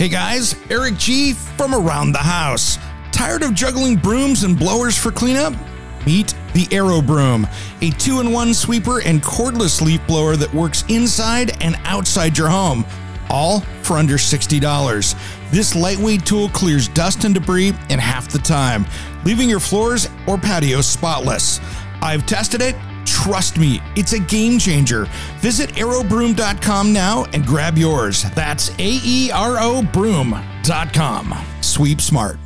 Hey guys, Eric G from Around the House. Tired of juggling brooms and blowers for cleanup? Meet the Aero Broom, a 2-in-1 sweeper and cordless leaf blower that works inside and outside your home, all for under $60. This lightweight tool clears dust and debris in half the time, leaving your floors or patios spotless. I've tested it. Trust me, it's a game changer. Visit aerobroom.com now and grab yours. That's AERO broom.com. Sweep smart.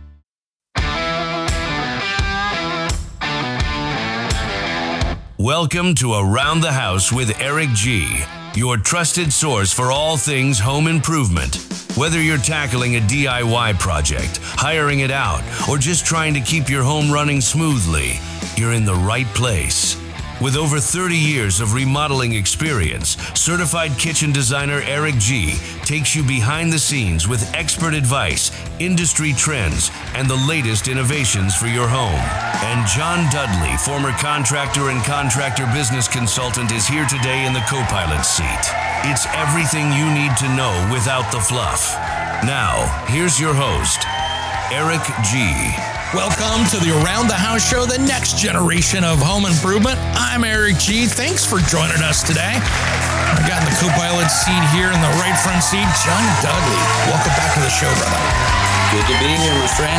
Welcome to Around the House with Eric G, your trusted source for all things home improvement. Whether you're tackling a DIY project, hiring it out, or just trying to keep your home running smoothly, you're in the right place. With over 30 years of remodeling experience, certified kitchen designer Eric G takes you behind the scenes with expert advice, industry trends, and the latest innovations for your home. And John Dudley, former contractor and contractor business consultant, is here today in the co-pilot seat. It's everything you need to know without the fluff. Now, here's your host, Eric G. Welcome to the Around the House show, the next generation of home improvement. I'm Eric G. Thanks for joining us today. I got in the co-pilot seat here in the right front seat, John Dudley. Welcome back to the show, brother. Good to be here, my friend.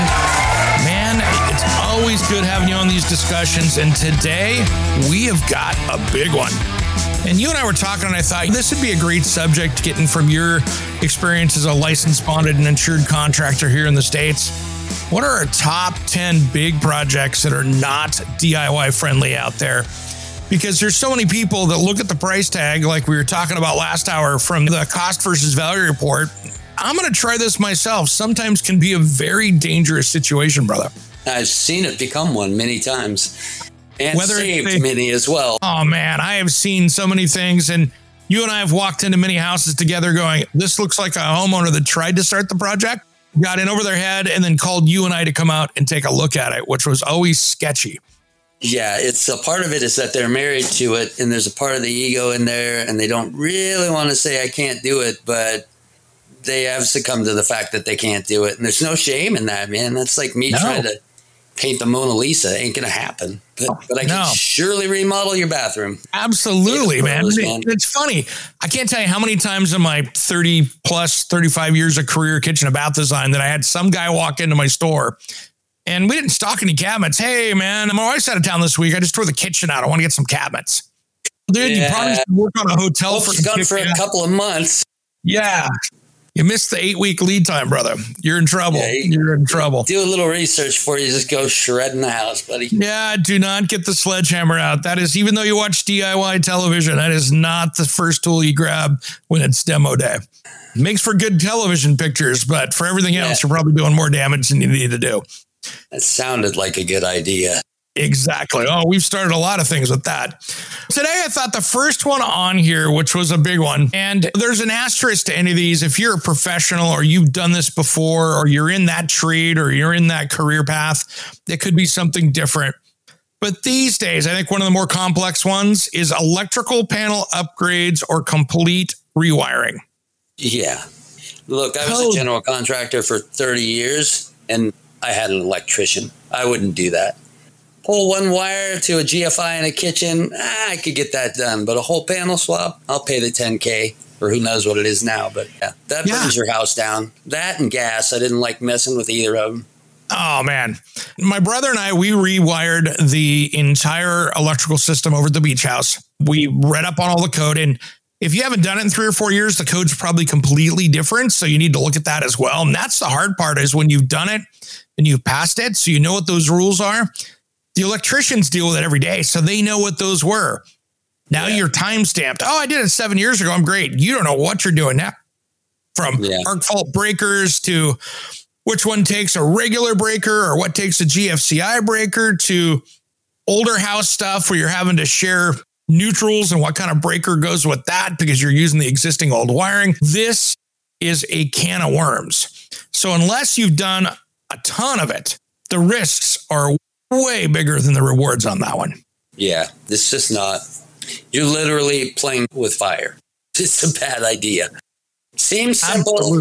Man, it's always good having you on these discussions, and today we have got a big one. And you and I were talking, and I thought this would be a great subject, getting from your experience as a licensed, bonded, and insured contractor here in the States. What are our top 10 big projects that are not DIY friendly out there? Because there's so many people that look at the price tag, like we were talking about last hour from the cost versus value report. I'm going to try this myself. Sometimes can be a very dangerous situation, brother. I've seen it become one many times, and saved many as well. Oh man, I have seen so many things, and you and I have walked into many houses together going, this looks like a homeowner that tried to start the project, got in over their head, and then called you and I to come out and take a look at it, which was always sketchy. Yeah, it's a part of it is that they're married to it, and there's a part of the ego in there, and they don't really want to say, I can't do it, but they have succumbed to the fact that they can't do it. And there's no shame in that, man. That's like me trying to paint the Mona Lisa. Ain't going to happen. But I can surely remodel your bathroom. Absolutely, man. It's funny. I can't tell you how many times in my 30 plus 35 years of career kitchen and bath design that I had some guy walk into my store and we didn't stock any cabinets. Hey, man, my wife's out of town this week. I just tore the kitchen out. I want to get some cabinets. Dude, you probably should work on a hotel for a couple of months. Yeah. You missed the 8-week lead time, brother. You're in trouble. Yeah, You're in trouble. Do a little research before you just go shredding the house, buddy. Yeah, do not get the sledgehammer out. That is, even though you watch DIY television, that is not the first tool you grab when it's demo day. It makes for good television pictures, but for everything else, you're probably doing more damage than you need to do. That sounded like a good idea. Exactly. Oh, we've started a lot of things with that. Today, I thought the first one on here, which was a big one, and there's an asterisk to any of these. If you're a professional or you've done this before, or you're in that trade or you're in that career path, it could be something different. But these days, I think one of the more complex ones is electrical panel upgrades or complete rewiring. Yeah. Look, I was a general contractor for 30 years, and I had an electrician. I wouldn't do that. Pull one wire to a GFI in a kitchen, I could get that done. But a whole panel swap, I'll pay the $10K, or who knows what it is now. But yeah, that brings your house down. That and gas, I didn't like messing with either of them. Oh, man. My brother and I, we rewired the entire electrical system over at the beach house. We read up on all the code. And if you haven't done it in 3 or 4 years, the code's probably completely different. So you need to look at that as well. And that's the hard part, is when you've done it and you've passed it, so you know what those rules are. The electricians deal with it every day, so they know what those were. Now you're time stamped. Oh, I did it 7 years ago. I'm great. You don't know what you're doing now. From arc fault breakers to which one takes a regular breaker or what takes a GFCI breaker to older house stuff where you're having to share neutrals and what kind of breaker goes with that because you're using the existing old wiring. This is a can of worms. So unless you've done a ton of it, the risks are way bigger than the rewards on that one. Yeah, it's just not. You're literally playing with fire. It's a bad idea. Seems simple. Absolutely.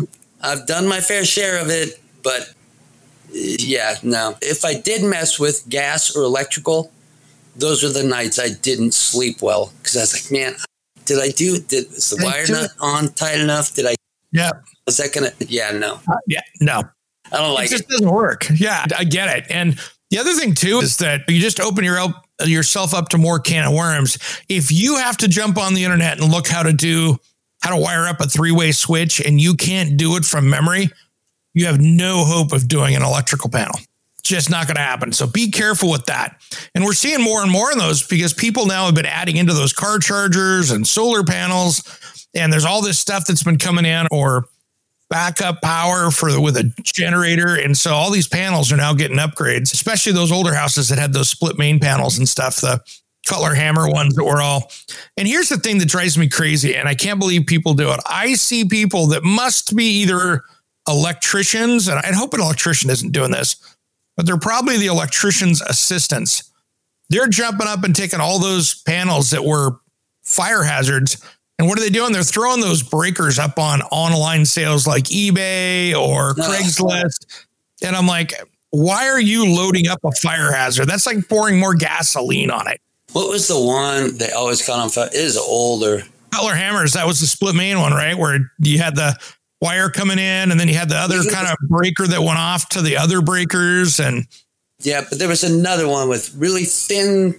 I've done my fair share of it, but yeah, no. If I did mess with gas or electrical, those are the nights I didn't sleep well because I was like, man, is the wire not on tight enough? Yeah. Was that going to, yeah, no. No. I don't like it. It just doesn't work. Yeah, I get it. And the other thing too is that you just open yourself up to more can of worms. If you have to jump on the internet and look how to wire up a 3-way switch and you can't do it from memory, you have no hope of doing an electrical panel. It's just not going to happen. So be careful with that. And we're seeing more and more of those because people now have been adding into those car chargers and solar panels. And there's all this stuff that's been coming in, or backup power with a generator. And so all these panels are now getting upgrades, especially those older houses that had those split main panels and stuff, the Cutler Hammer ones that were all. And here's the thing that drives me crazy, and I can't believe people do it. I see people that must be either electricians, and I hope an electrician isn't doing this, but they're probably the electrician's assistants. They're jumping up and taking all those panels that were fire hazards. And what are they doing? They're throwing those breakers up on online sales like eBay or Craigslist. And I'm like, why are you loading up a fire hazard? That's like pouring more gasoline on it. What was the one they always caught on fire? It is older. Cutler Hammers. That was the split main one, right? Where you had the wire coming in and then you had the other kind of breaker that went off to the other breakers. And yeah, but there was another one with really thin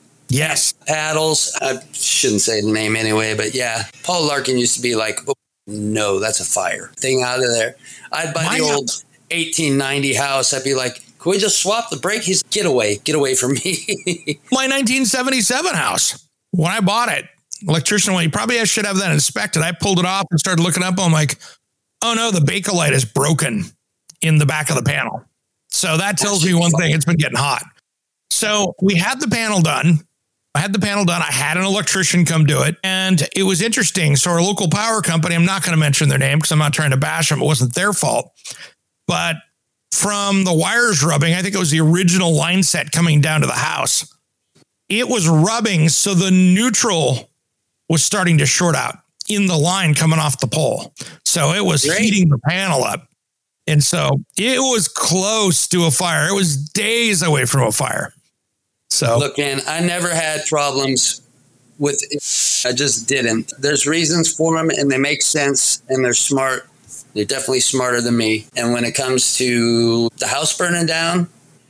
paddles. I shouldn't say the name anyway, but yeah, Paul Larkin used to be like, oh, no, that's a fire thing out of there. I'd buy the old 1890 house. I'd be like, can we just swap the brake? He's get away from me. My 1977 house, when I bought it, electrician went, you probably should have that inspected. I pulled it off and started looking up. I'm like, oh no, the Bakelite is broken in the back of the panel. So that tells me one thing, it's been getting hot. So we had the panel done. I had an electrician come do it, and it was interesting. So our local power company, I'm not going to mention their name because I'm not trying to bash them. It wasn't their fault. But from the wires rubbing, I think it was the original line set coming down to the house, it was rubbing. So the neutral was starting to short out in the line coming off the pole. So it was heating the panel up. And so it was close to a fire. It was days away from a fire. So look, man, I never had problems with it. I just didn't. There's reasons for them and they make sense and they're smart. They're definitely smarter than me. And when it comes to the house burning down,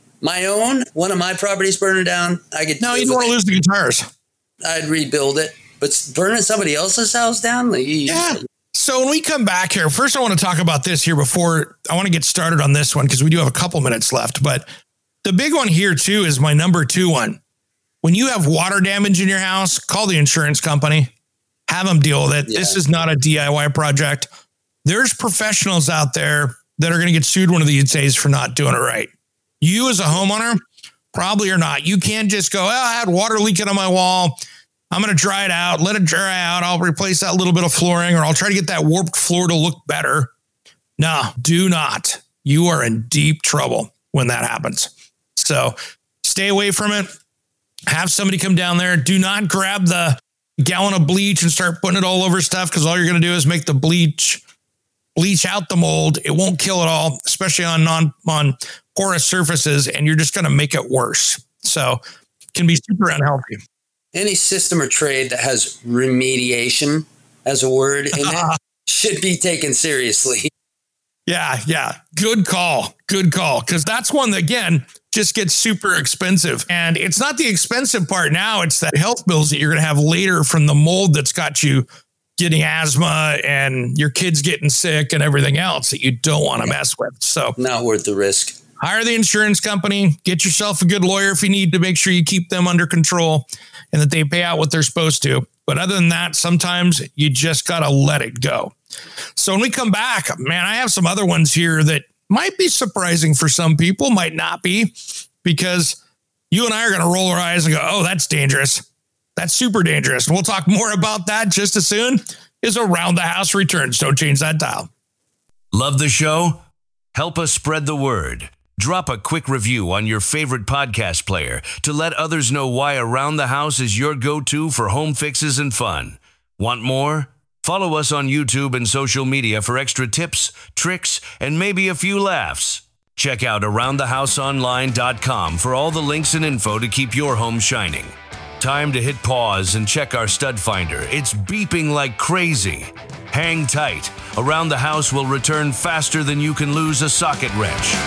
one of my properties burning down, you don't want to lose the guitars. I'd rebuild it. But burning somebody else's house down? Yeah. So when we come back here, first I want to talk about this here before I want to get started on this one because we do have a couple minutes left. But the big one here too is my number 2 one. When you have water damage in your house, call the insurance company, have them deal with it. Yeah. This is not a DIY project. There's professionals out there that are going to get sued one of these days for not doing it right. You as a homeowner, probably are not. You can't just go, I had water leaking on my wall. I'm going to dry it out, let it dry out. I'll replace that little bit of flooring, or I'll try to get that warped floor to look better. No, do not. You are in deep trouble when that happens. So stay away from it. Have somebody come down there. Do not grab the gallon of bleach and start putting it all over stuff, because all you're going to do is make the bleach out the mold. It won't kill it all, especially on porous surfaces, and you're just going to make it worse. So it can be super unhealthy. Any system or trade that has remediation as a word in it should be taken seriously. Yeah. Good call. Because that's one that, again, just gets super expensive. And it's not the expensive part now. It's the health bills that you're going to have later from the mold that's got you getting asthma and your kids getting sick and everything else that you don't want to mess with. So not worth the risk. Hire the insurance company, get yourself a good lawyer if you need to, make sure you keep them under control and that they pay out what they're supposed to. But other than that, sometimes you just got to let it go. So when we come back, man, I have some other ones here that might be surprising for some people, might not be, because you and I are going to roll our eyes and go, oh, that's dangerous. That's super dangerous. And we'll talk more about that just as soon as Around the House returns. Don't change that dial. Love the show? Help us spread the word. Drop a quick review on your favorite podcast player to let others know why Around the House is your go-to for home fixes and fun. Want more? Follow us on YouTube and social media for extra tips, tricks, and maybe a few laughs. Check out AroundTheHouseOnline.com for all the links and info to keep your home shining. Time to hit pause and check our stud finder. It's beeping like crazy. Hang tight. Around the House will return faster than you can lose a socket wrench.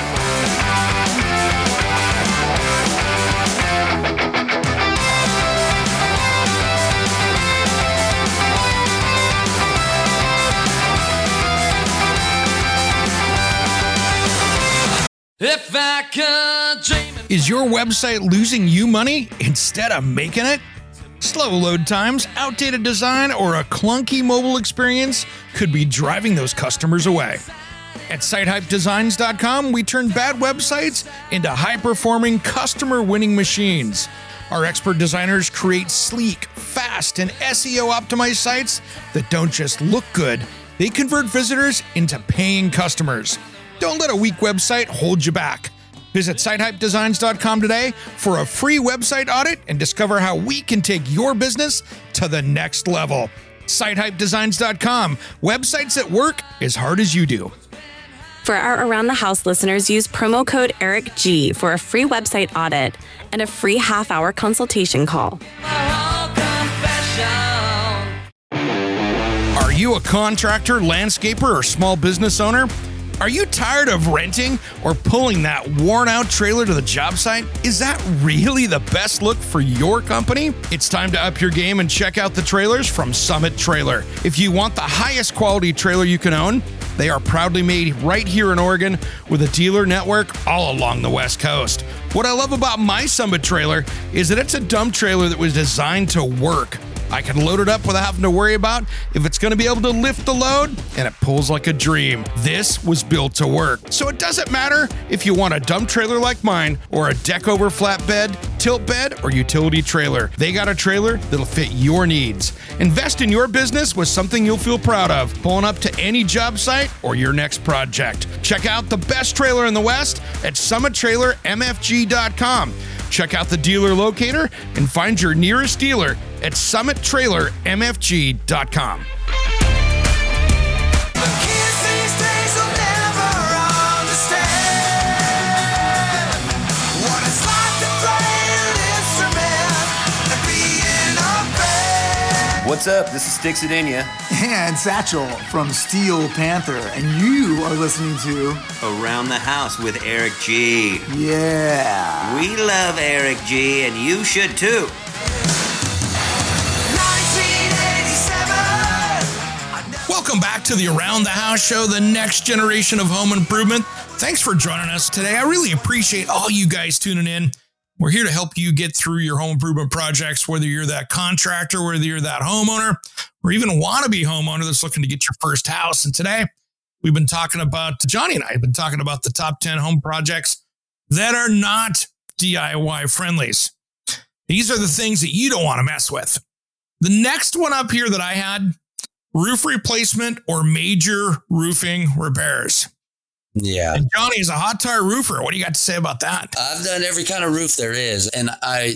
If I could dream. Is your website losing you money instead of making it? Slow load times, outdated design, or a clunky mobile experience could be driving those customers away. At SiteHypeDesigns.com, we turn bad websites into high-performing, customer-winning machines. Our expert designers create sleek, fast, and SEO-optimized sites that don't just look good, they convert visitors into paying customers. Don't let a weak website hold you back. Visit SiteHypeDesigns.com today for a free website audit and discover how we can take your business to the next level. SiteHypeDesigns.com. Websites that work as hard as you do. For our Around the House listeners, use promo code ERICG for a free website audit and a free half-hour consultation call. Are you a contractor, landscaper, or small business owner? Are you tired of renting or pulling that worn-out trailer to the job site? Is that really the best look for your company? It's time to up your game and check out the trailers from Summit Trailer. If you want the highest quality trailer you can own, they are proudly made right here in Oregon with a dealer network all along the West Coast. What I love about my Summit Trailer is that it's a dump trailer that was designed to work. I can load it up without having to worry about if it's going to be able to lift the load, and it pulls like a dream. This was built to work. So it doesn't matter if you want a dump trailer like mine or a deck over flatbed, tilt bed, or utility trailer. They got a trailer that'll fit your needs. Invest in your business with something you'll feel proud of, pulling up to any job site or your next project. Check out the best trailer in the West at SummitTrailerMFG.com. Check out the dealer locator and find your nearest dealer at SummitTrailerMFG.com. What's up? This is Sticks Adenia. And Satchel from Steel Panther. And you are listening to Around the House with Eric G. Yeah. We love Eric G, and you should too. 1987. Welcome back to the Around the House show, the next generation of home improvement. Thanks for joining us today. I really appreciate all you guys tuning in. We're here to help you get through your home improvement projects, whether you're that contractor, whether you're that homeowner, or even a wannabe homeowner that's looking to get your first house. And today, we've been talking about, Johnny and I have been talking about the top 10 home projects that are not DIY friendlies. These are the things that you don't want to mess with. The next one up here that I had, roof replacement or major roofing repairs. Yeah. And Johnny is a hot tire roofer. What do you got to say about that? I've done every kind of roof there is. And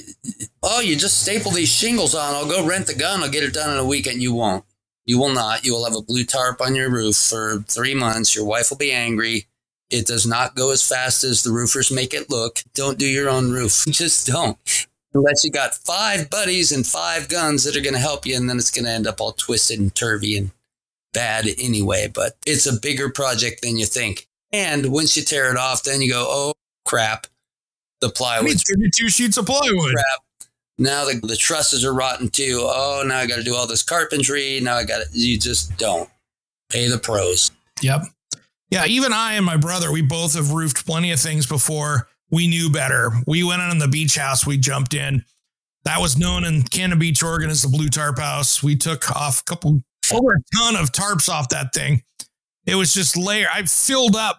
you just staple these shingles on. I'll go rent the gun. I'll get it done in a weekend. You won't. You will not. You will have a blue tarp on your roof for 3 months. Your wife will be angry. It does not go as fast as the roofers make it look. Don't do your own roof. Just don't. Unless you got 5 buddies and 5 guns that are going to help you. And then it's going to end up all twisted and turvy and bad anyway. But it's a bigger project than you think. And once you tear it off, then you go, oh, crap. The plywood. 32 sheets of plywood. Crap. Now the trusses are rotten too. Oh, now I got to do all this carpentry. Now you just don't. Pay the pros. Yep. Yeah, even I and my brother, we both have roofed plenty of things before. We knew better. We went on the beach house. We jumped in. That was known in Cannon Beach, Oregon as the Blue Tarp House. We took off over a ton of tarps off that thing. It was just I filled up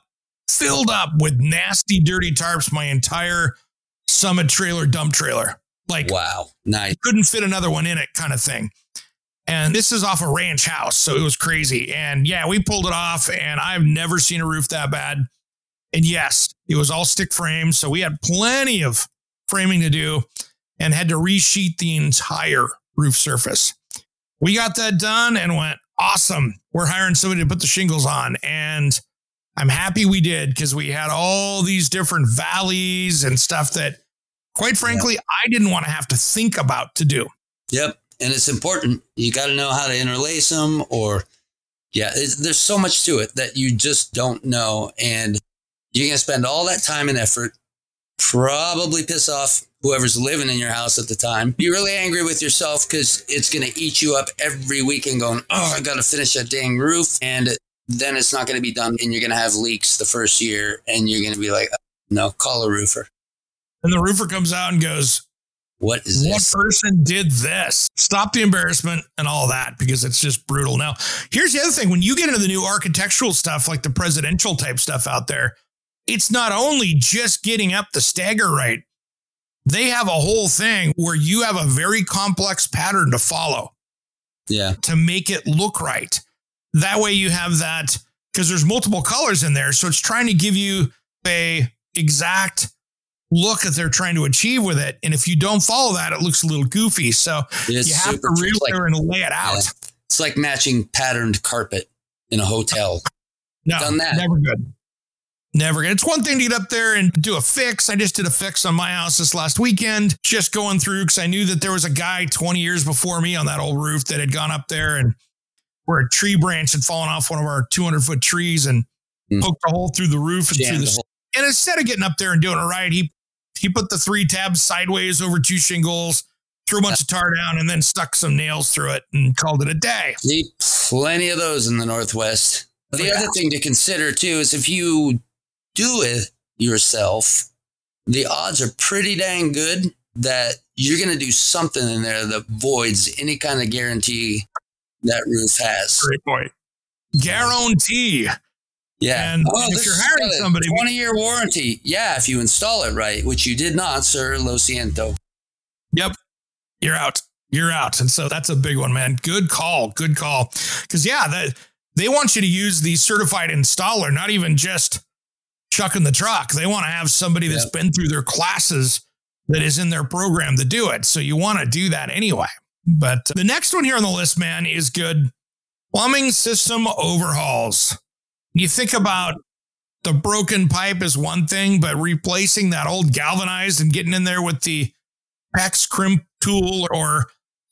with nasty, dirty tarps, my entire Summit trailer, dump trailer. Like, wow, nice. Couldn't fit another one in it kind of thing. And this is off a ranch house, so it was crazy. And yeah, we pulled it off, and I've never seen a roof that bad. And yes, it was all stick frame, so we had plenty of framing to do and had to resheet the entire roof surface. We got that done and went, awesome. We're hiring somebody to put the shingles on. And I'm happy we did, because we had all these different valleys and stuff that, quite frankly, I didn't want to have to think about to do. Yep. And it's important. You got to know how to interlace them, or there's so much to it that you just don't know. And you're going to spend all that time and effort, probably piss off whoever's living in your house at the time. Be really angry with yourself because it's going to eat you up every weekend going, I got to finish that dang roof. And then it's not going to be done. And you're going to have leaks the first year. And you're going to be like, no, call a roofer. And the roofer comes out and goes, what is this? What person did this? Stop the embarrassment and all that, because it's just brutal. Now, here's the other thing. When you get into the new architectural stuff, like the presidential type stuff out there, it's not only just getting up the stagger right. They have a whole thing where you have a very complex pattern to follow. Yeah. To make it look right. That way you have that, because there's multiple colors in there. So it's trying to give you a exact look that they're trying to achieve with it. And if you don't follow that, it looks a little goofy. So you have to really and lay it out. Yeah. It's like matching patterned carpet in a hotel. No, done that. Never good. Never good. It's one thing to get up there and do a fix. I just did a fix on my house this last weekend, just going through, because I knew that there was a guy 20 years before me on that old roof that had gone up there, and where a tree branch had fallen off one of our 200-foot trees and poked a hole through the roof and through the hole. And instead of getting up there and doing it right, he put the 3 tabs sideways over 2 shingles, threw a bunch of tar down, and then stuck some nails through it and called it a day. See, plenty of those in the Northwest. The other thing to consider, too, is if you do it yourself, the odds are pretty dang good that you're going to do something in there that voids any kind of guarantee that roof has. Great point. Guarantee. Yeah. And if you're hiring somebody, 20-year warranty. Yeah, if you install it right, which you did not, sir. Lo siento. Yep. You're out. You're out. And so that's a big one, man. Good call. Good call. Because, they want you to use the certified installer, not even just chucking the truck. They want to have somebody that's been through their classes that is in their program to do it. So you want to do that anyway. But the next one here on the list, man, is good. Plumbing system overhauls. You think about the broken pipe is one thing, but replacing that old galvanized and getting in there with the PEX crimp tool or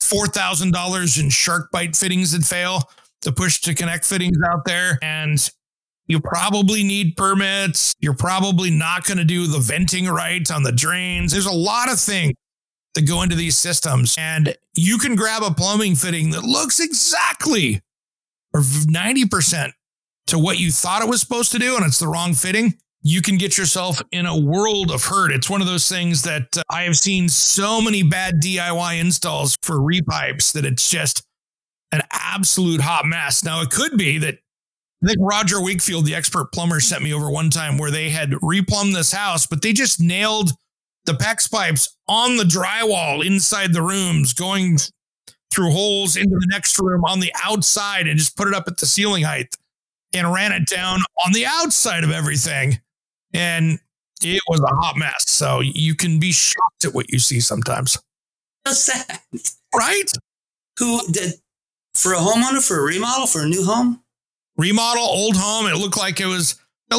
$4,000 in shark bite fittings that fail, the push to connect fittings out there. And you probably need permits. You're probably not going to do the venting right on the drains. There's a lot of things that go into these systems, and you can grab a plumbing fitting that looks exactly or 90% to what you thought it was supposed to do, and it's the wrong fitting. You can get yourself in a world of hurt. It's one of those things that I have seen so many bad DIY installs for repipes that it's just an absolute hot mess. Now, it could be that I think Roger Wakefield, the expert plumber, sent me over one time where they had replumbed this house, but they just nailed the PEX pipes on the drywall inside the rooms, going through holes into the next room on the outside, and just put it up at the ceiling height and ran it down on the outside of everything. And it was a hot mess. So you can be shocked at what you see sometimes. What's that? Right? Who did, for a homeowner, for a remodel, for a new home? Remodel, old home. It looked like it was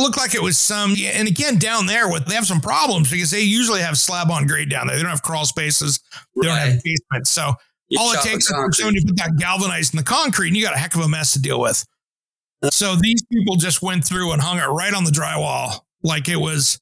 some, and again, down there they have some problems because they usually have slab on grade down there. They don't have crawl spaces. They don't have basements. So all it takes is for someone to put that galvanized in the concrete, and you got a heck of a mess to deal with. So these people just went through and hung it right on the drywall like it was,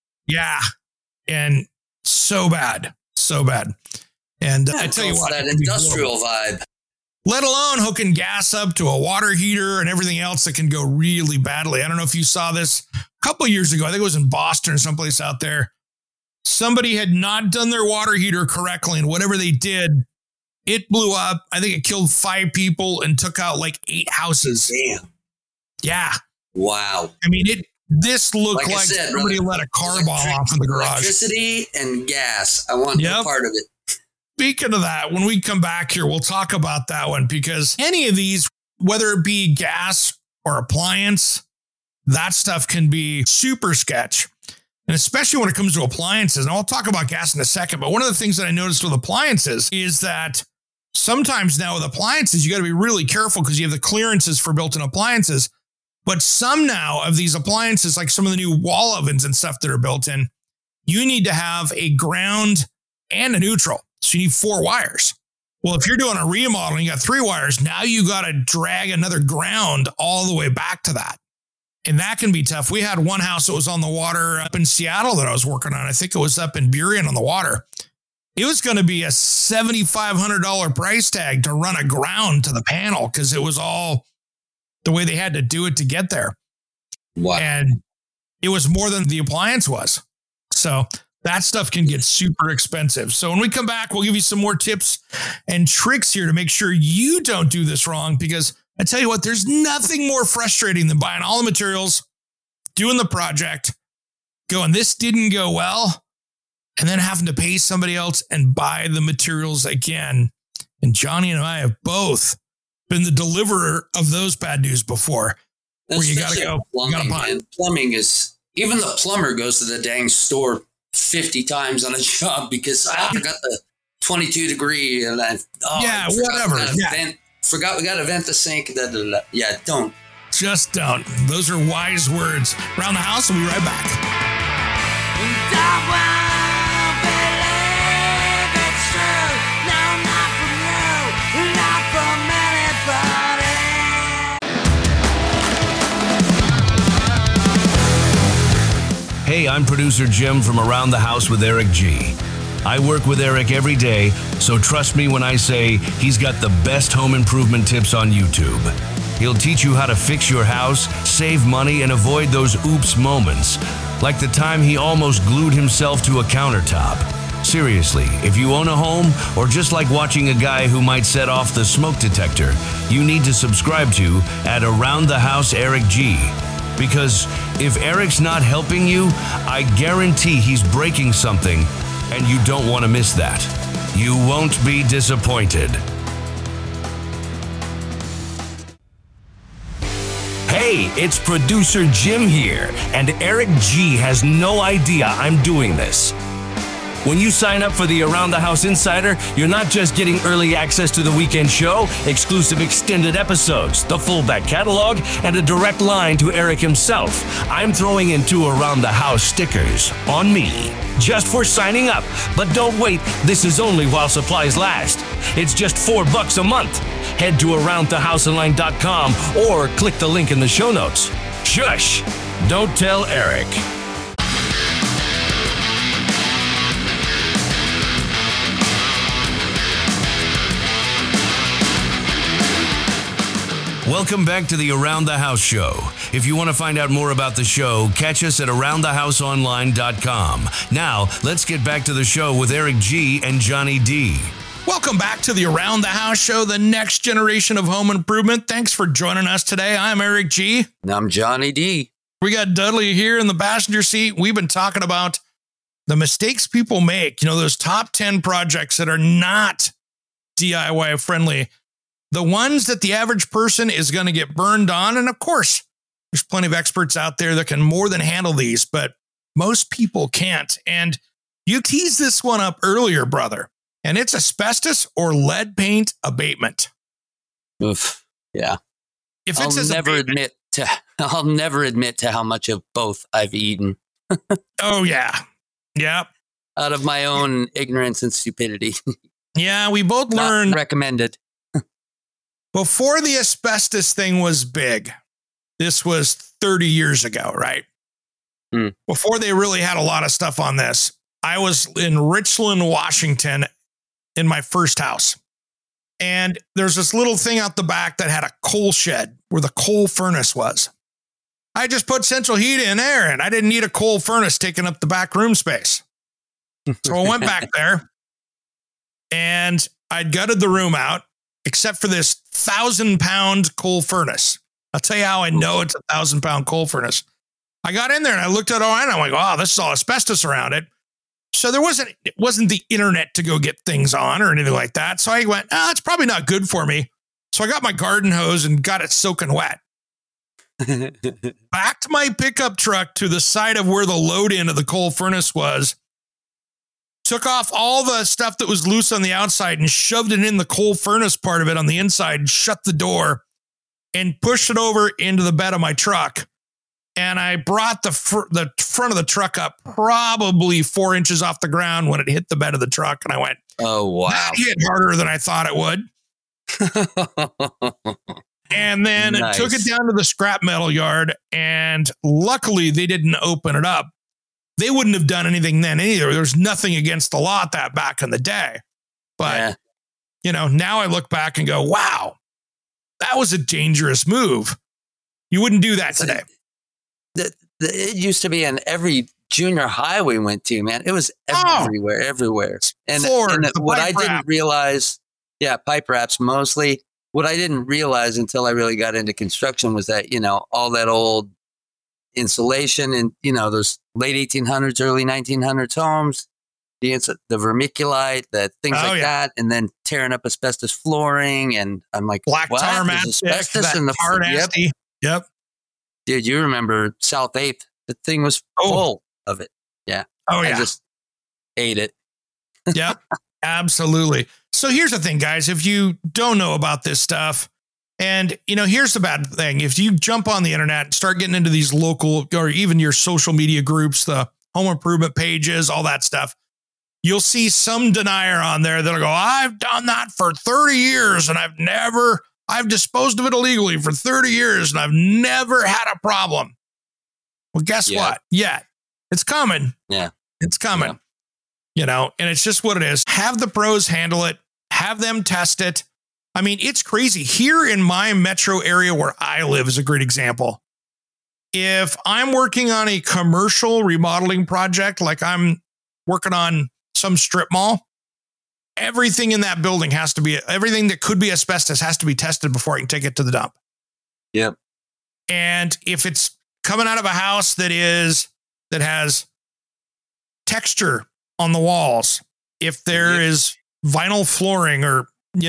and so bad. And I tell you what, that industrial vibe. Let alone hooking gas up to a water heater and everything else that can go really badly. I don't know if you saw this a couple of years ago. I think it was in Boston or someplace out there. Somebody had not done their water heater correctly, and whatever they did, it blew up. I think it killed 5 people and took out like 8 houses. Damn. Yeah. Wow. I mean, this looked like somebody let a car bomb off in the garage. Electricity and gas. I want no part of it. Speaking of that, when we come back here, we'll talk about that one, because any of these, whether it be gas or appliance, that stuff can be super sketch. And especially when it comes to appliances. And I'll talk about gas in a second. But one of the things that I noticed with appliances is that sometimes now with appliances, you got to be really careful because you have the clearances for built-in appliances. But some now of these appliances, like some of the new wall ovens and stuff that are built in, you need to have a ground and a neutral. So you need 4 wires. Well, if you're doing a remodel and you got 3 wires, now you got to drag another ground all the way back to that. And that can be tough. We had one house that was on the water up in Seattle that I was working on. I think it was up in Burien on the water. It was going to be a $7,500 price tag to run a ground to the panel because it was all the way they had to do it to get there. Wow. And it was more than the appliance was. So that stuff can get super expensive. So when we come back, we'll give you some more tips and tricks here to make sure you don't do this wrong. Because I tell you what, there's nothing more frustrating than buying all the materials, doing the project, going, this didn't go well, and then having to pay somebody else and buy the materials again. And Johnny and I have both been the deliverer of those bad news before. Where you got to go. Plumbing is, even the plumber goes to the dang store 50 times on a job because I forgot the 22 degree and whatever. Forgot we got to vent the sink. Yeah, don't. Just don't. Those are wise words. Around the House, we'll be right back. Hey, I'm producer Jim from Around the House with Eric G. I work with Eric every day, so trust me when I say he's got the best home improvement tips on YouTube. He'll teach you how to fix your house, save money, and avoid those oops moments, like the time he almost glued himself to a countertop. Seriously, if you own a home, or just like watching a guy who might set off the smoke detector, you need to subscribe to at Around the House Eric G. Because if Eric's not helping you, I guarantee he's breaking something, and you don't want to miss that. You won't be disappointed. Hey, it's producer Jim here, and Eric G has no idea I'm doing this. When you sign up for the Around the House Insider, you're not just getting early access to the weekend show, exclusive extended episodes, the full back catalog, and a direct line to Eric himself. I'm throwing in 2 Around the House stickers on me, just for signing up. But don't wait, this is only while supplies last. It's just $4 a month. Head to AroundTheHouseOnline.com or click the link in the show notes. Shush! Don't tell Eric. Welcome back to the Around the House show. If you want to find out more about the show, catch us at AroundTheHouseOnline.com. Now, let's get back to the show with Eric G and Johnny D. Welcome back to the Around the House show, the next generation of home improvement. Thanks for joining us today. I'm Eric G. And I'm Johnny D. We got Dudley here in the passenger seat. We've been talking about the mistakes people make, those top 10 projects that are not DIY friendly. The ones that the average person is going to get burned on. And of course, there's plenty of experts out there that can more than handle these, but most people can't. And you teased this one up earlier, brother, and it's asbestos or lead paint abatement. Oof. Yeah. If it says I'll never admit to how much of both I've eaten. Oh, yeah. Yeah. Out of my own ignorance and stupidity. Yeah, we both learned. Not recommended. Before the asbestos thing was big, this was 30 years ago, right? Before they really had a lot of stuff on this, I was in Richland, Washington in my first house. And there's this little thing out the back that had a coal shed where the coal furnace was. I just put central heat in there and I didn't need a coal furnace taking up the back room space. So I went back there and I'd gutted the room out, except for this 1,000-pound coal furnace. I'll tell you how I know it's a 1,000-pound coal furnace. I got in there and I looked at it and I'm like, wow, this is all asbestos around it. So it wasn't the internet to go get things on or anything like that. So I went, it's probably not good for me. So I got my garden hose and got it soaking wet. Backed my pickup truck to the side of where the load end of the coal furnace was. took off all the stuff that was loose on the outside and shoved it in the coal furnace part of it on the inside, shut the door, and pushed it over into the bed of my truck. And I brought the front of the truck up probably 4 inches off the ground when it hit the bed of the truck. And I went, oh, wow. That hit harder than I thought it would. And then took it down to the scrap metal yard. And luckily they didn't open it up. They wouldn't have done anything then either. There was nothing against the law at that back in the day. But, now I look back and go, wow, that was a dangerous move. You wouldn't do that today. It used to be in every junior high we went to, man. It was everywhere. And what I didn't realize, pipe wraps mostly. What I didn't realize until I really got into construction was that, all that old insulation and, those late 1800s, early 1900s homes, the vermiculite, the things that, and then tearing up asbestos flooring. And I'm like, black tar asbestos in the floor. Yep. Dude, you remember South 8th? The thing was full of it. Yeah. Oh, yeah. I just ate it. Yep. Absolutely. So here's the thing, guys. If you don't know about this stuff, and, here's the bad thing. If you jump on the internet and start getting into these local or even your social media groups, the home improvement pages, all that stuff, you'll see some denier on there that'll go, I've done that for 30 years and I've disposed of it illegally for 30 years and I've never had a problem. Well, guess what? Yeah, it's coming. Yeah. It's coming. Yeah. And it's just what it is. Have the pros handle it. Have them test it. I mean, it's crazy. Here in my metro area where I live is a great example. If I'm working on a commercial remodeling project, like I'm working on some strip mall, everything in that building everything that could be asbestos has to be tested before I can take it to the dump. Yep. And if it's coming out of a house that has texture on the walls, if there is vinyl flooring or,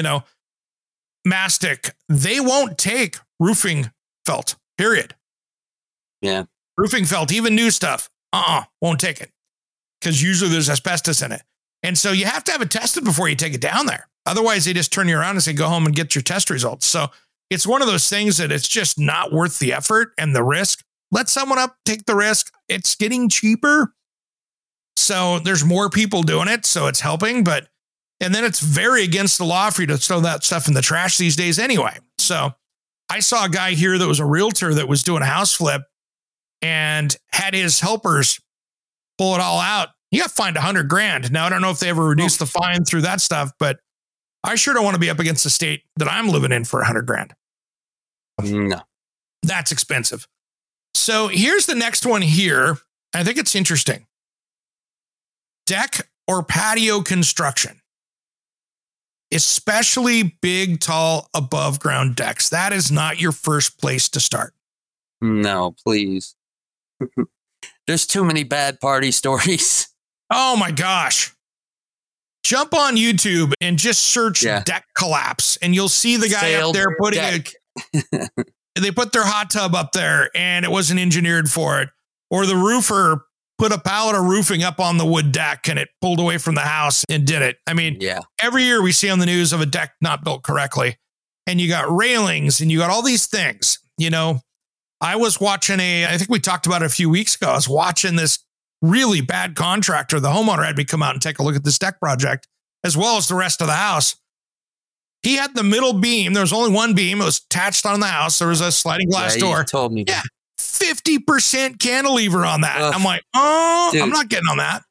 mastic, they won't take roofing felt, period. Yeah. Roofing felt, even new stuff, won't take it because usually there's asbestos in it. And so you have to have it tested before you take it down there. Otherwise, they just turn you around and say, go home and get your test results. So it's one of those things that it's just not worth the effort and the risk. Let someone take the risk. It's getting cheaper. So there's more people doing it. So it's helping. And then it's very against the law for you to throw that stuff in the trash these days anyway. So I saw a guy here that was a realtor that was doing a house flip and had his helpers pull it all out. You got fined $100,000. Now, I don't know if they ever reduced the fine through that stuff, but I sure don't want to be up against the state that I'm living in for $100,000. No. That's expensive. So here's the next one here. I think it's interesting. Deck or patio construction. Especially big, tall, above ground decks. That is not your first place to start. No, please. There's too many bad party stories. Oh my gosh. Jump on YouTube and just search deck collapse and you'll see the guy up there putting they put their hot tub up there and it wasn't engineered for it. Or the roofer put a pallet of roofing up on the wood deck and it pulled away from the house and did it. I mean, every year we see on the news of a deck not built correctly and you got railings and you got all these things, I was watching I think we talked about it a few weeks ago. I was watching this really bad contractor. The homeowner had me come out and take a look at this deck project as well as the rest of the house. He had the middle beam. There was only one beam. It was attached on the house. There was a sliding glass door. You told me that. 50% cantilever on that. I'm like, dude, I'm not getting on that.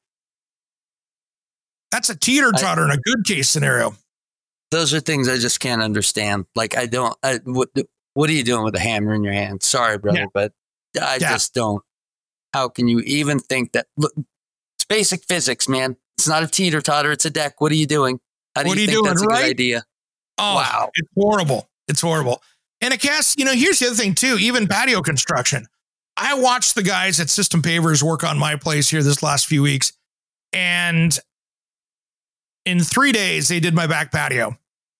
That's a teeter-totter in a good case scenario. Those are things I just can't understand. Like, what are you doing with a hammer in your hand? Sorry, brother, but I just don't. How can you even think that? Look, it's basic physics, man. It's not a teeter-totter. It's a deck. What are you doing? How do you think that's a good idea? Oh, wow. It's horrible. It's horrible. And I guess, here's the other thing too, even patio construction. I watched the guys at System Pavers work on my place here this last few weeks. And in 3 days, they did my back patio.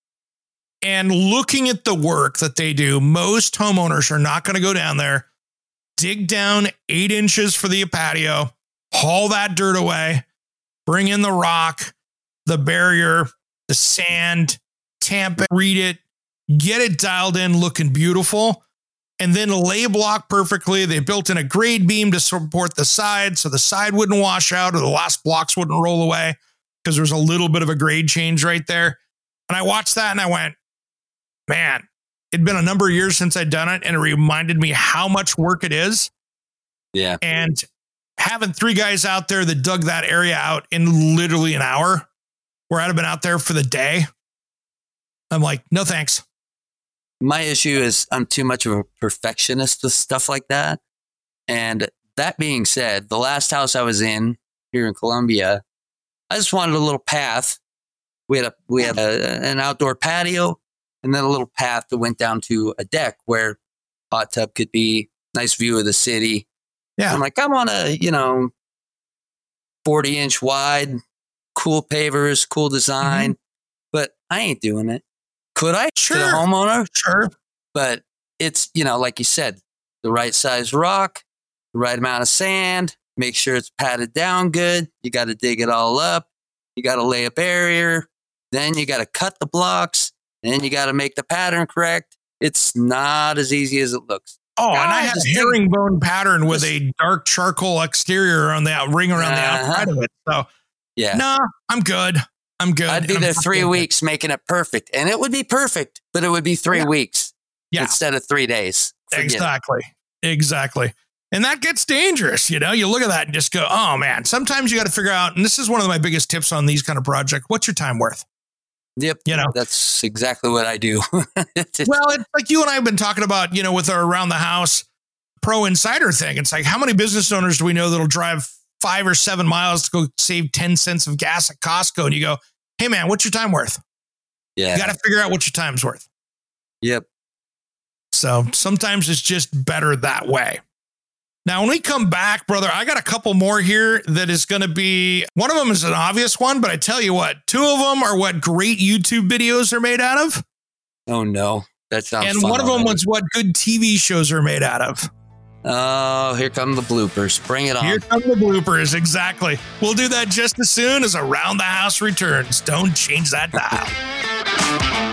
And looking at the work that they do, most homeowners are not going to go down there, dig down 8 inches for the patio, haul that dirt away, bring in the rock, the barrier, the sand, tamp it, read it, get it dialed in, looking beautiful, and then lay block perfectly. They built in a grade beam to support the side so the side wouldn't wash out or the last blocks wouldn't roll away because there's a little bit of a grade change right there. And I watched that and I went, man, it'd been a number of years since I'd done it, and it reminded me how much work it is. Yeah. And having 3 guys out there that dug that area out in literally an hour, where I'd have been out there for the day, I'm like, no thanks. My issue is I'm too much of a perfectionist with stuff like that. And that being said, the last house I was in here in Columbia, I just wanted a little path. We had an outdoor patio and then a little path that went down to a deck where hot tub could be, nice view of the city. Yeah. I'm like, I want a, 40-inch wide, cool pavers, cool design, but I ain't doing it. Could I? Sure. To the homeowner? Sure. But it's, like you said, the right size rock, the right amount of sand, make sure it's patted down good. You got to dig it all up. You got to lay a barrier. Then you got to cut the blocks. Then you got to make the pattern correct. It's not as easy as it looks. Oh, and I had a herringbone pattern with a dark charcoal exterior on the ring around the outside of it. So, yeah. No, I'm good. I'd be there 3 weeks making it perfect. And it would be perfect, but it would be 3 weeks instead of 3 days. Exactly. And that gets dangerous. You look at that and just go, oh man, sometimes you got to figure out, and this is one of my biggest tips on these kind of projects. What's your time worth? Yep. That's exactly what I do. Well, it's like you and I have been talking about, with our Around the House Pro Insider thing. It's like, how many business owners do we know that'll drive 5 or 7 miles to go save 10 cents of gas at Costco? And you go, hey man, what's your time worth? Yeah. You got to figure out what your time's worth. Yep. So sometimes it's just better that way. Now, when we come back, brother, I got a couple more here that is going to be, one of them is an obvious one, but I tell you what, 2 of them are what great YouTube videos are made out of. Oh no, that sounds And fun one of them already. was what good TV shows are made out of. Oh, here come the bloopers. Bring it on. Here come the bloopers, exactly. We'll do that just as soon as Around the House returns. Don't change that dial.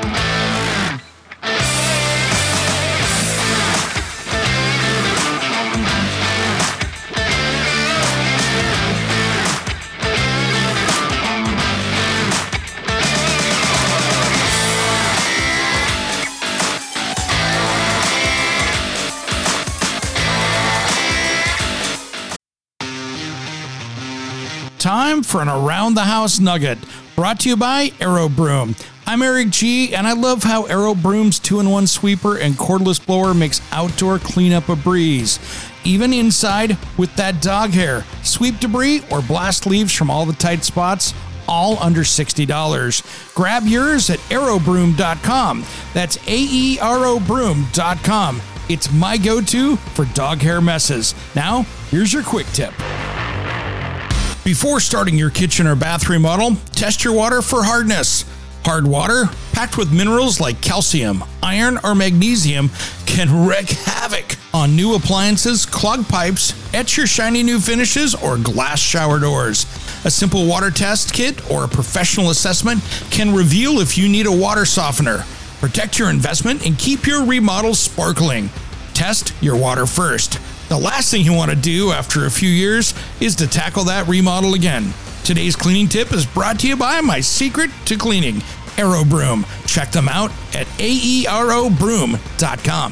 Time for an Around the House nugget, brought to you by Aero Broom. I'm Eric G, and I love how Aero Broom's 2-in-1 sweeper and cordless blower makes outdoor cleanup a breeze. Even inside with that dog hair. Sweep debris or blast leaves from all the tight spots, all under $60. Grab yours at aerobroom.com. That's AEROBroom.com. It's my go-to for dog hair messes. Now, here's your quick tip. Before starting your kitchen or bath remodel, test your water for hardness. Hard water, packed with minerals like calcium, iron, or magnesium, can wreak havoc on new appliances, clogged pipes, etch your shiny new finishes, or glass shower doors. A simple water test kit or a professional assessment can reveal if you need a water softener. Protect your investment and keep your remodels sparkling. Test your water first. The last thing you want to do after a few years is to tackle that remodel again. Today's cleaning tip is brought to you by my secret to cleaning, Aero Broom. Check them out at aerobroom.com.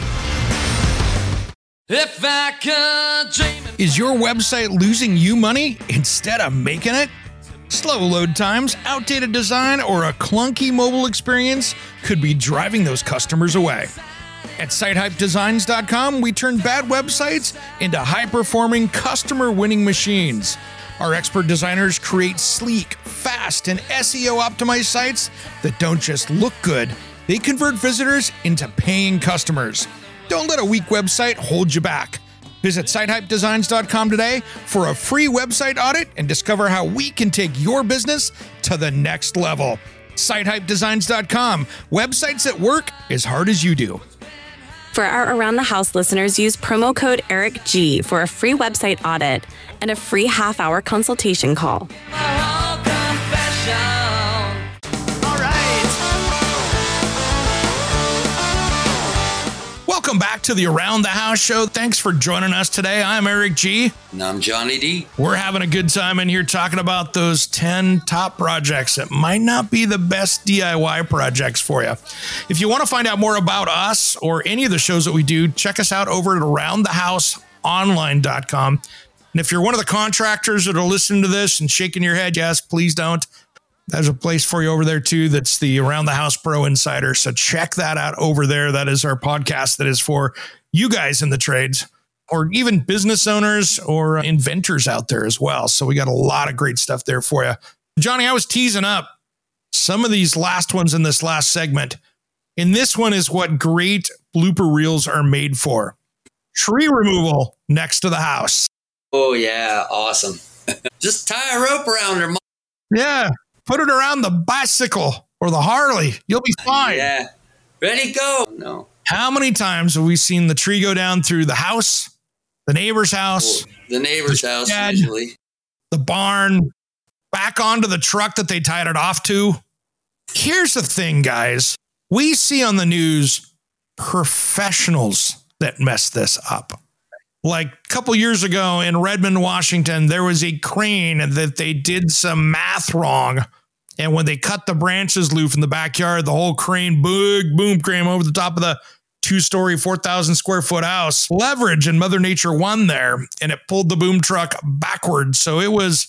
If I could dream. Is your website losing you money instead of making it? Slow load times, outdated design, or a clunky mobile experience could be driving those customers away. At SiteHypeDesigns.com, we turn bad websites into high-performing, customer-winning machines. Our expert designers create sleek, fast, and SEO-optimized sites that don't just look good, they convert visitors into paying customers. Don't let a weak website hold you back. Visit SiteHypeDesigns.com today for a free website audit and discover how we can take your business to the next level. SiteHypeDesigns.com. Websites that work as hard as you do. For our Around the House listeners, use promo code EricG for a free website audit and a free half-hour consultation call. back to the Around the House show. Thanks for joining us today. I'm Eric G. And I'm Johnny D. We're having a good time in here talking about those 10 top projects that might not be the best DIY projects for you. If you want to find out more about us or any of the shows that we do, check us out over at aroundthehouseonline.com. And if you're one of the contractors that are listening to this and shaking your head, yes, please don't. There's a place for you over there too. That's the Around the House Pro Insider. So check that out over there. That is our podcast that is for you guys in the trades or even business owners or inventors out there as well. So we got a lot of great stuff there for you. Johnny, I was teasing up some of these last ones in this last segment. And this one is what great blooper reels are made for. Tree removal next to the house. Oh, yeah. Awesome. Just tie a rope around her. Yeah. Put it around the bicycle or the Harley. You'll be fine. Yeah. Ready, go. No. How many times have we seen the tree go down through the house, the neighbor's house, the neighbor's house, shed, usually, the barn, back onto the truck that they tied it off to? Here's the thing, guys. We see on the news professionals that mess this up. Like a couple years ago in Redmond, Washington, there was a crane that they did some math wrong. And when they cut the branches loose in the backyard, the whole crane, big boom crane over the top of the 2-story, 4,000 square foot house. Leverage and Mother Nature won there, and it pulled the boom truck backwards. So it was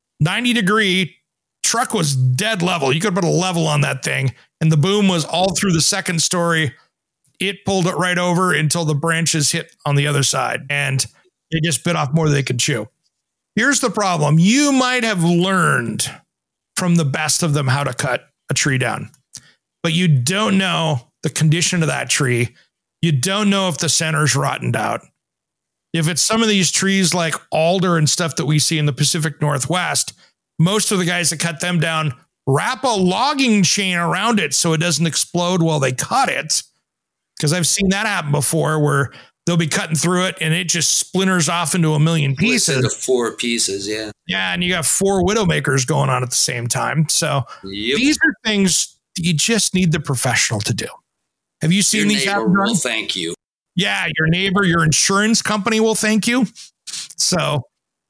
90-degree. Truck was dead level. You could put a level on that thing, and the boom was all through the second story. It pulled it right over until the branches hit on the other side, and it just bit off more than they could chew. Here's the problem. You might have learned from the best of them how to cut a tree down, but you don't know the condition of that tree. You don't know if the center's rotted out. If it's some of these trees like alder and stuff that we see in the Pacific Northwest, most of the guys that cut them down wrap a logging chain around it so it doesn't explode while they cut it. Because I've seen that happen before where they'll be cutting through it and it just splinters off into a million pieces. Into 4 pieces, yeah. Yeah, and you got 4 widowmakers going on at the same time. So These are things you just need the professional to do. Have you seen these happen? Your neighbor will thank you. Yeah, your neighbor, your insurance company will thank you. So,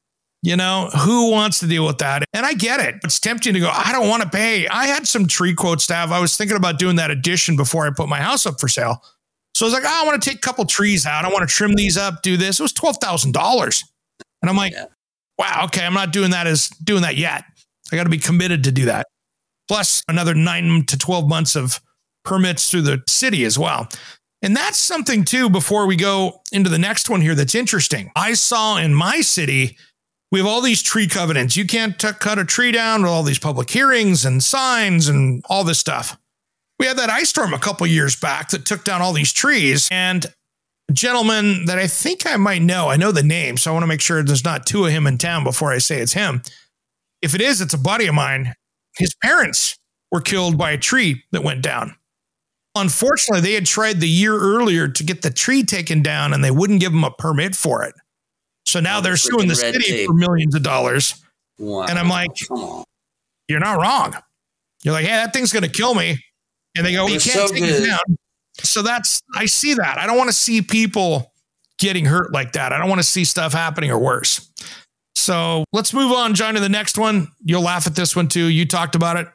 who wants to deal with that? And I get it. It's tempting to go, I don't want to pay. I had some tree quotes to have. I was thinking about doing that addition before I put my house up for sale. So I was like, I want to take a couple trees out. I want to trim these up, do this. It was $12,000. And I'm like, wow, okay, I'm not doing that yet. I got to be committed to do that. Plus another 9 to 12 months of permits through the city as well. And that's something too, before we go into the next one here, that's interesting. I saw in my city, we have all these tree covenants. You can't cut a tree down with all these public hearings and signs and all this stuff. We had that ice storm a couple years back that took down all these trees, and a gentleman that I think I might know, I know the name, so I want to make sure there's not 2 of him in town before I say it's him. If it is, it's a buddy of mine. His parents were killed by a tree that went down. Unfortunately, they had tried the year earlier to get the tree taken down, and they wouldn't give them a permit for it. So now they're suing the city for millions of dollars. Wow. And I'm like, you're not wrong. You're like, hey, that thing's going to kill me. And they go, well, you can't take it down. So I see that. I don't want to see people getting hurt like that. I don't want to see stuff happening or worse. So let's move on, John, to the next one. You'll laugh at this one too. You talked about it.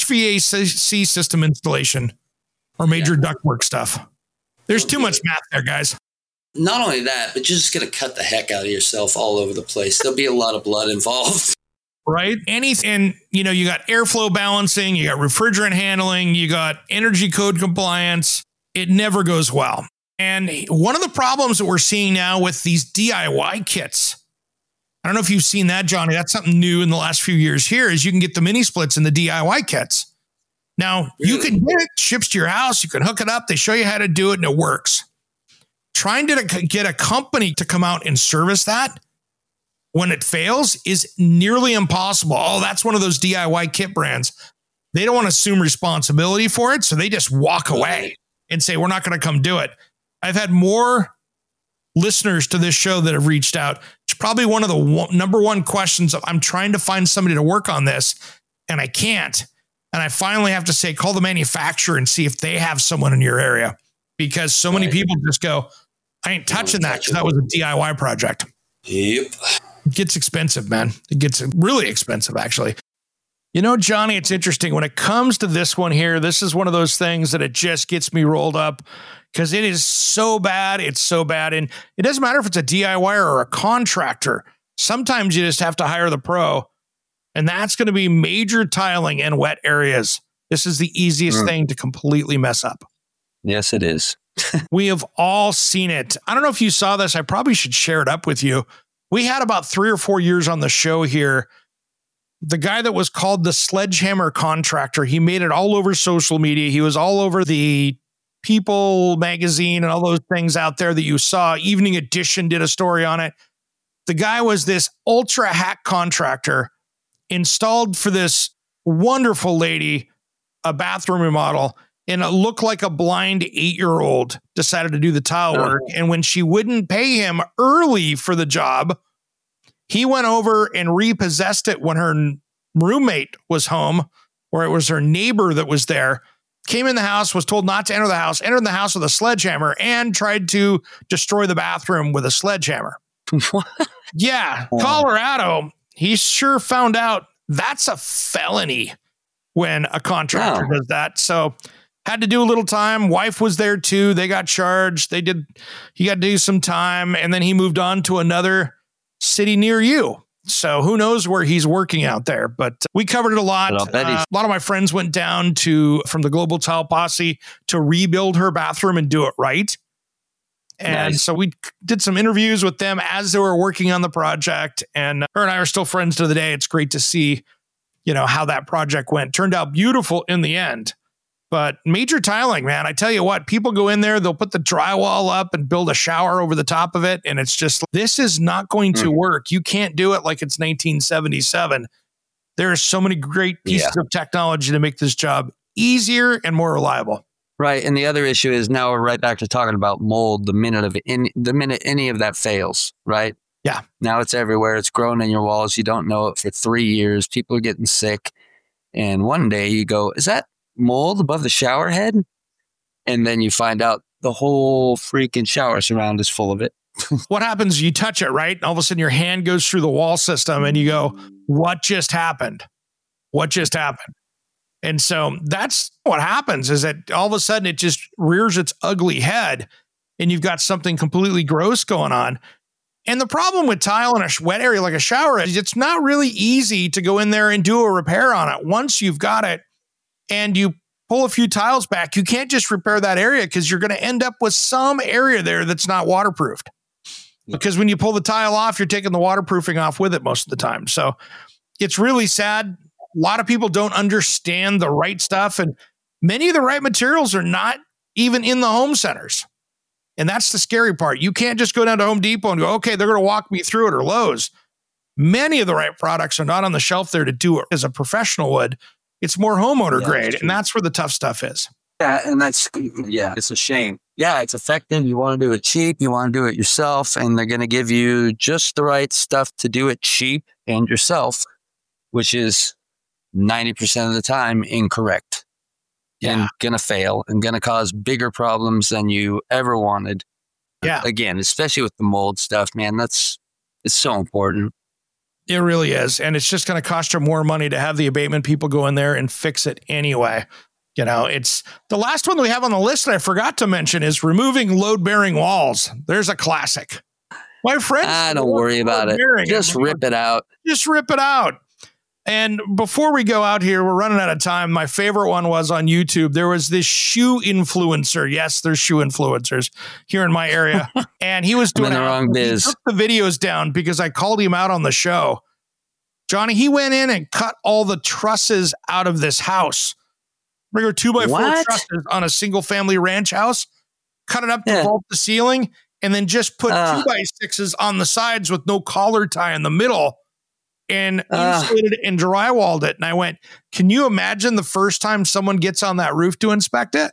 HVAC system installation or major ductwork stuff. There's too much math there, guys. Not only that, but you're just going to cut the heck out of yourself all over the place. There'll be a lot of blood involved. Right? And you got airflow balancing, you got refrigerant handling, you got energy code compliance. It never goes well. And one of the problems that we're seeing now with these DIY kits, I don't know if you've seen that, Johnny, that's something new in the last few years here, is you can get the mini splits in the DIY kits. Now, you can get it, ships to your house, you can hook it up, they show you how to do it, and it works. Trying to get a company to come out and service that when it fails is nearly impossible. Oh, that's one of those DIY kit brands. They don't want to assume responsibility for it, so they just walk away and say, we're not going to come do it. I've had more listeners to this show that have reached out. It's probably one of the number one questions of, I'm trying to find somebody to work on this, and I can't. And I finally have to say, call the manufacturer and see if they have someone in your area, because so many people just go, I ain't touching that because that was a DIY project. Yep. It gets expensive, man. It gets really expensive, actually. You know, Johnny, it's interesting. When it comes to this one here, this is one of those things that it just gets me rolled up because it is so bad. It's so bad. And it doesn't matter if it's a DIY or a contractor. Sometimes you just have to hire the pro. And that's going to be major tiling in wet areas. This is the easiest thing to completely mess up. Yes, it is. We have all seen it. I don't know if you saw this. I probably should share it up with you. We had about 3 or 4 years on the show here. The guy that was called the Sledgehammer Contractor, he made it all over social media. He was all over the People magazine and all those things out there that you saw. Evening Edition did a story on it. The guy was this ultra hack contractor, installed for this wonderful lady a bathroom remodel, and it looked like a blind 8-year-old decided to do the tile work. And when she wouldn't pay him early for the job, he went over and repossessed it when her roommate was home, or it was her neighbor that was there, came in the house, was told not to enter the house, entered the house with a sledgehammer, and tried to destroy the bathroom with a sledgehammer. Yeah, Colorado, he sure found out that's a felony when a contractor does that. So had to do a little time. Wife was there too. They got charged. He got to do some time, and then he moved on to another city near you. So who knows where he's working out there, but we covered it a lot. A lot of my friends went down from the Global Tile Posse to rebuild her bathroom and do it right. And so we did some interviews with them as they were working on the project, and her and I are still friends to the day. It's great to see, how that project went. Turned out beautiful in the end. But major tiling, man, I tell you what, people go in there, they'll put the drywall up and build a shower over the top of it. And it's just, this is not going to work. You can't do it like it's 1977. There are so many great pieces of technology to make this job easier and more reliable. Right. And the other issue is now we're right back to talking about mold the minute any of that fails, right? Yeah. Now it's everywhere. It's growing in your walls. You don't know it for 3 years. People are getting sick. And one day you go, is that mold above the shower head? And then you find out the whole freaking shower surround is full of it. What happens? You touch it, right? All of a sudden your hand goes through the wall system and you go, what just happened? What just happened? And so that's what happens, is that all of a sudden it just rears its ugly head and you've got something completely gross going on. And the problem with tile in a wet area like a shower is it's not really easy to go in there and do a repair on it. Once you've got it and you pull a few tiles back, you can't just repair that area because you're going to end up with some area there that's not waterproofed. Because when you pull the tile off, you're taking the waterproofing off with it most of the time. So it's really sad. A lot of people don't understand the right stuff, and many of the right materials are not even in the home centers. And that's the scary part. You can't just go down to Home Depot and go, okay, they're going to walk me through it, or Lowe's. Many of the right products are not on the shelf there to do it as a professional would. It's more homeowner grade, and that's where the tough stuff is. Yeah, and it's a shame. Yeah, it's effective. You want to do it cheap. You want to do it yourself, and they're going to give you just the right stuff to do it cheap and yourself, which is 90% of the time incorrect. And going to fail and going to cause bigger problems than you ever wanted. Yeah. Again, especially with the mold stuff, man, it's so important. It really is. And it's just going to cost you more money to have the abatement people go in there and fix it anyway. It's the last one that we have on the list that I forgot to mention is removing load-bearing walls. There's a classic. My friends, don't worry about it. Just rip it out. Just rip it out. And before we go out here, we're running out of time. My favorite one was on YouTube. There was this shoe influencer. Yes, there's shoe influencers here in my area. And he was doing the wrong biz. He took the videos down because I called him out on the show. Johnny, he went in and cut all the trusses out of this house. Regular 2x4 trusses on a single family ranch house, cut it up to vault the ceiling, and then just put 2x6s on the sides with no collar tie in the middle. And insulated it and drywalled it. And I went, can you imagine the first time someone gets on that roof to inspect it?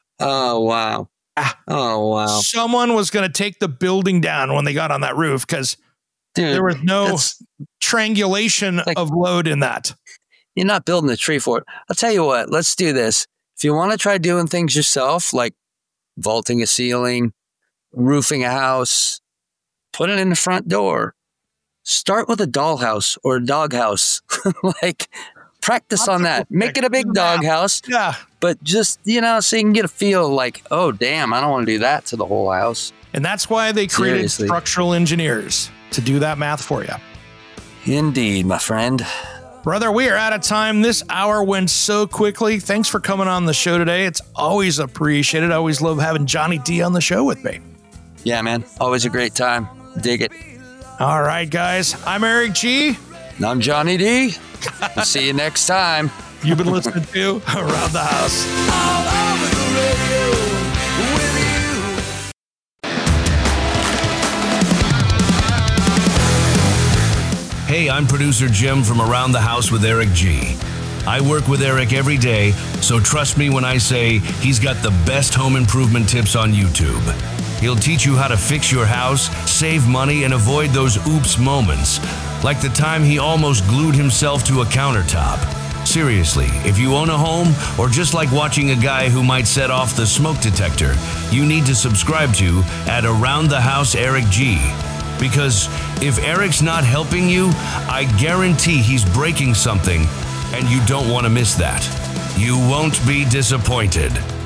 Oh, wow. Oh, wow. Someone was going to take the building down when they got on that roof because there was no triangulation of load in that. You're not building a tree for it. I'll tell you what, let's do this. If you want to try doing things yourself, like vaulting a ceiling, roofing a house, put it in the front door. Start with a dollhouse or a doghouse. Like, practice on that. Make it a big doghouse. Yeah. But just, so you can get a feel like, oh, damn, I don't want to do that to the whole house. And that's why they created Seriously. structural engineers, to do that math for you. Indeed, my friend. Brother, we are out of time. This hour went so quickly. Thanks for coming on the show today. It's always appreciated. I always love having Johnny D on the show with me. Yeah, man. Always a great time. Dig it. All right, guys. I'm Eric G. And I'm Johnny D. We'll see you next time. You've been listening to Around the House. Hey, I'm producer Jim from Around the House with Eric G. I work with Eric every day, so trust me when I say he's got the best home improvement tips on YouTube. He'll teach you how to fix your house, save money, and avoid those oops moments, like the time he almost glued himself to a countertop. Seriously, if you own a home or just like watching a guy who might set off the smoke detector, you need to subscribe to at Around the House Eric G. Because if Eric's not helping you, I guarantee he's breaking something, and you don't want to miss that. You won't be disappointed.